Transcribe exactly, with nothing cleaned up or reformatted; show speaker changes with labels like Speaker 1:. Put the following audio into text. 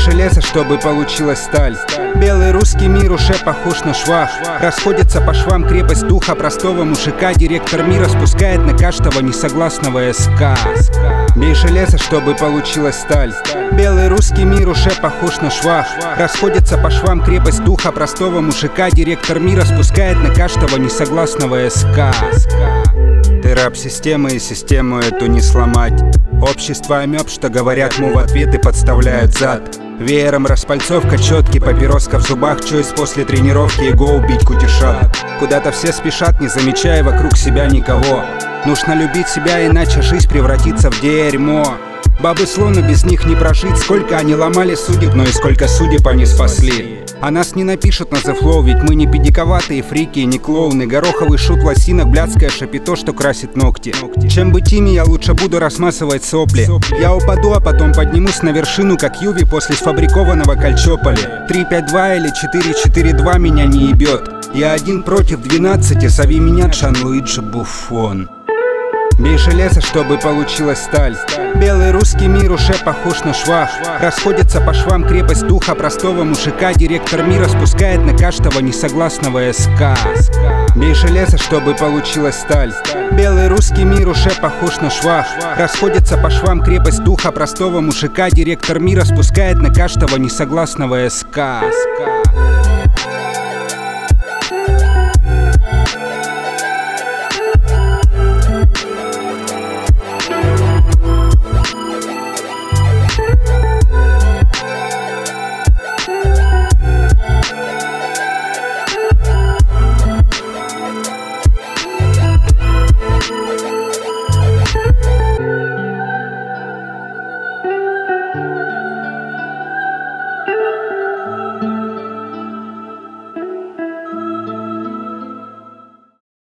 Speaker 1: Меньше леса, чтобы получилась сталь. Белый русский мир уже похож на швах. Расходится по швам крепость духа простого мужика. Директор мира спускает на каждого несогласного СК. Меньше леса, чтобы получилась сталь. Белый русский мир уже похож на швах. Расходится по швам крепость духа простого мужика. Директор мира спускает на каждого несогласного СК. Ты раб системы, и систему эту не сломать. Общество амеб, что говорят му в ответ и подставляют зад. Веером распальцовка, четкий, папироска в зубах. Чойс после тренировки, его убить кутишат. Куда-то все спешат, не замечая вокруг себя никого. Нужно любить себя, иначе жизнь превратится в дерьмо. Бабы слоны, без них не прожить. Сколько они ломали судеб, но и сколько судеб они спасли. А нас не напишут на The Flow, ведь мы не педиковатые фрики и не клоуны. Гороховый шут в лосинах, блядское шапито, что красит ногти. Чем быть ими, я лучше буду расмазывать сопли. Я упаду, а потом поднимусь на вершину, как Юви после сфабрикованного Кальчополи. три пять два или четыре четыре два меня не ебет. Я один против двенадцати, зови меня Джанлуиджи Буффон. Меньше леса, чтобы получилась сталь. Белый русский мир уже похож на швах. Расходится по швам крепость духа простого мужика. Директор мира спускает на каждого несогласного СК. Меньше леса, чтобы получилась сталь. Белый русский мир уже похож на швах. Расходится по швам крепость духа простого мужика. Директор мира спускает на каждого несогласного СК.